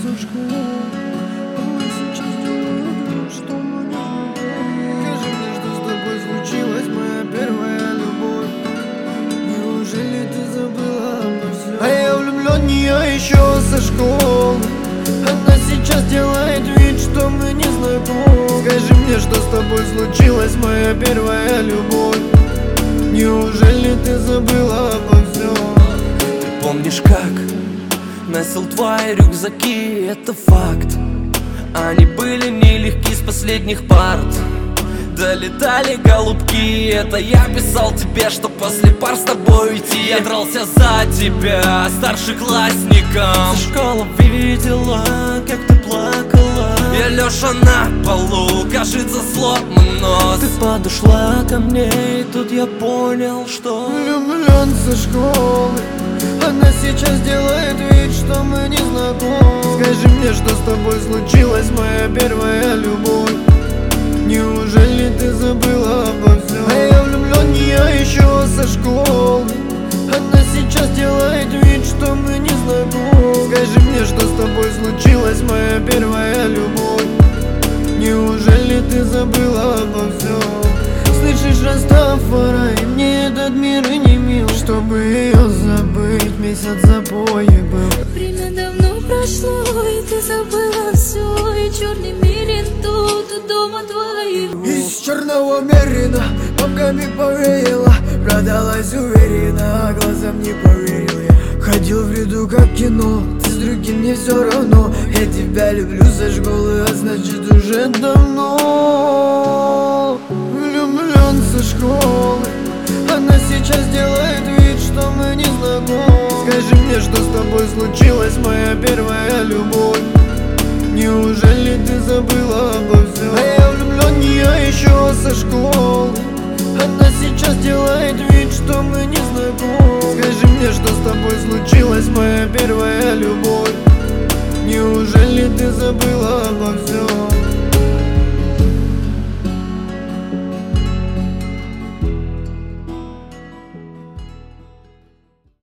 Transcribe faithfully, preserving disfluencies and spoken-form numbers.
со школы. Она сейчас делает вид, что мы не знакомы. Скажи мне, что с тобой случилось, моя первая любовь. Неужели ты забыла обо всем? А я влюблен в нее еще со школы. Она сейчас делает вид, что мы не знакомы. Скажи мне, что с тобой случилось, моя первая любовь. Неужели ты забыла обо всем? Ты помнишь, как носил твои рюкзаки, это факт. Они были нелегки с последних парт. Долетали голубки, это я писал тебе, что после пар с тобой уйти. Я дрался за тебя, старшеклассником. Школа видела, как ты плакала. Я лежа на полу, кажется, сломан нос. Ты подошла ко мне, и тут я понял, что влюблен со школы. Она сейчас делает вид, что мы не знакомы. Скажи мне, что с тобой случилось, моя первая любовь. Неужели ты забыла обо всем? А я влюблен в нее еще со школы. Она сейчас делает вид, что мы не знакомы. Скажи мне, что с тобой случилось, моя первая любовь. Неужели ты забыла обо всем? Слышишь, Растафарай, мне этот мир и не мил. Чтобы ее забыть, месяц запои был. Время давно прошло, и ты забыла все. И черный мерин тут, у дома твоего. Из черного мерина бабками повеяло. Продалась уверенно, а глазам не поверил я. Ходил в ряду как кино, ты с другим мне все равно. Я тебя люблю со школы, а значит уже давно. Влюблен со школы. Она сейчас делает вид, что мы не знакомы. Скажи мне, что с тобой случилось, моя первая любовь. Неужели ты забыла обо всем? А я влюблен в нее еще со школы. Она сейчас делает вид, что мы не знакомы. Скажи мне, что с тобой случилось, моя первая любовь. Неужели ты забыла обо всем?